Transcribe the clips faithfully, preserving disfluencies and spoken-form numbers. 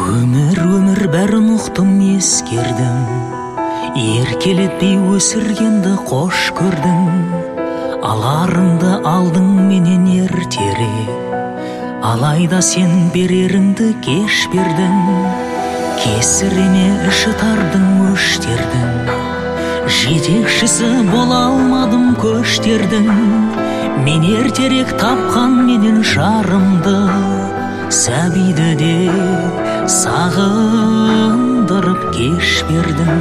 Өмір өмір бәрін ұқтым, ескердім, еркелетпей өсіргенді қош көрдім. Аларыңды алдың менен ертерек, алайда сен береріңді кеш бердің. Кесіреме іші тардың өштердің, жетекшісі бола алмадым көштердің. Мен ертерек тапқан менен жарымды, сәбиді де сағындырып кеш бердің.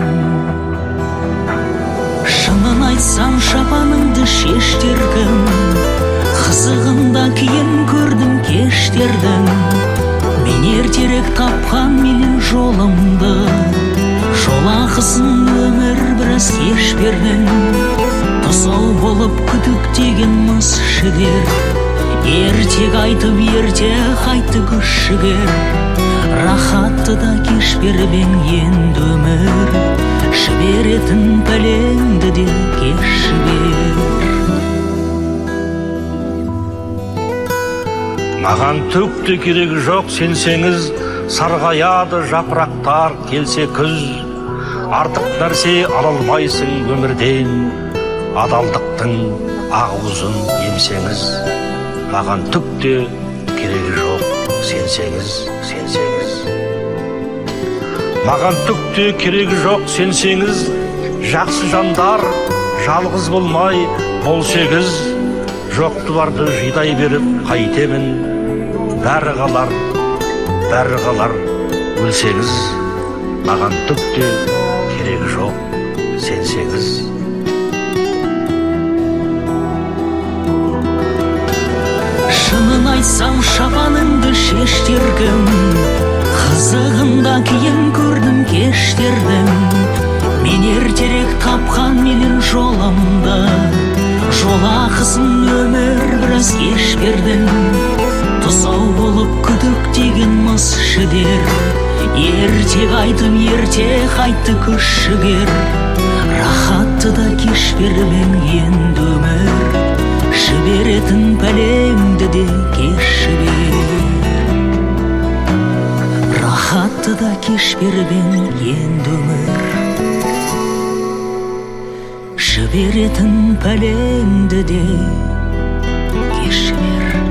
Шынын айтсам шапаныңды шештердім, қызығында кейін көрдім кештердің. Мен ертерек тапқан менен жолымды, жолақысын өмір біраз кеш бердің. Тұсау болып күдіктеген мыс шідер, ертек айтып ерте қайтты күш жігер. Рахатты да кеш бербең енді өмір, жіберетін пәлеңді де кеш жібер. Маған түкті керегі жоқ сенсеңіз, сарғаяды жапырақтар келсе күз. Артық нәрсе ала алмайсың өмірден, адалдықтың ағузын емсеңіз. Маған түкті керегі жоқ сенсеңіз, сенсеңіз. Маған түкті керегі жоқ сенсеңіз, жақсы жандар жалғыз болмай бол сегіз. Жоқты барды жидай беріп қайтемін, бәрі қалар, бәрі қалар өлсеңіз. Маған түкті керегі жоқ сенсеңіз. Шынын айтсам шапаныңды шештердім, қызығында кейін көрдім кештердім. Мен ертерек тапқан менен жолымды, жолақысын өмір біраз кеш бердің. Тұсау болып күдіктеген мыс шідер, ертек айтып ерте қайтты күш жігер. Рахатты да кеш бербең енді өмір, жіберетін пәлеңді де кеш жібер. Рахатты да кеш бербең енді өмір, жіберетін пәлеңді де кеш жібер.